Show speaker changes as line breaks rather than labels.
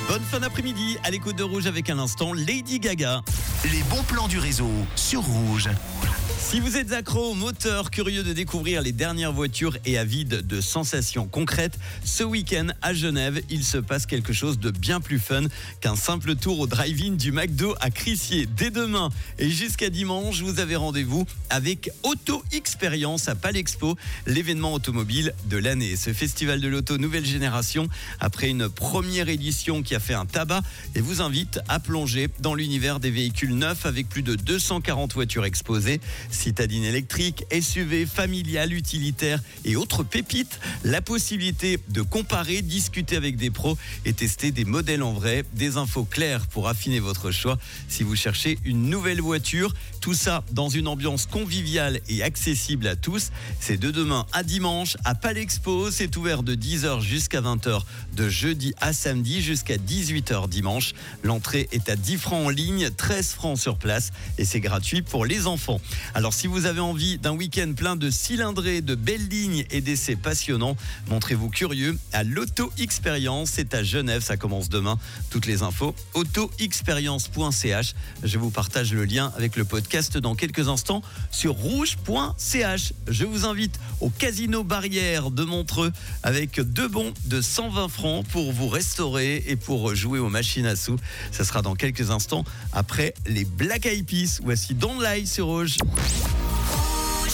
Bonne fin d'après-midi à l'écoute de Rouge avec un instant Lady Gaga.
Les bons plans du réseau sur Rouge.
Si vous êtes accro au moteur, curieux de découvrir les dernières voitures et avide de sensations concrètes, ce week-end à Genève, il se passe quelque chose de bien plus fun qu'un simple tour au drive-in du McDo à Crissier. Dès demain et jusqu'à dimanche, vous avez rendez-vous avec Auto Expérience à Palexpo, l'événement automobile de l'année. Ce festival de l'auto nouvelle génération, après une première édition qui a fait un tabac, et vous invite à plonger dans l'univers des véhicules neufs avec plus de 240 voitures exposées. Citadine électrique, SUV, familiale, utilitaire et autres pépites. La possibilité de comparer, discuter avec des pros et tester des modèles en vrai. Des infos claires pour affiner votre choix si vous cherchez une nouvelle voiture. Tout ça dans une ambiance conviviale et accessible à tous. C'est de demain à dimanche à Palexpo. C'est ouvert de 10h jusqu'à 20h de jeudi à samedi jusqu'à 18h dimanche. L'entrée est à 10 francs en ligne, 13 francs sur place et c'est gratuit pour les enfants. Alors si vous avez envie d'un week-end plein de cylindrées, de belles lignes et d'essais passionnants, montrez-vous curieux à l'Auto Expérience. C'est à Genève, ça commence demain. Toutes les infos, autoexpérience.ch. Je vous partage le lien avec le podcast dans quelques instants sur rouge.ch. Je vous invite au Casino Barrière de Montreux avec 2 bons de 120 francs pour vous restaurer et pour jouer aux machines à sous. Ça sera dans quelques instants après les Black Eyed Peas. Voici Don't Lie sur Rouge.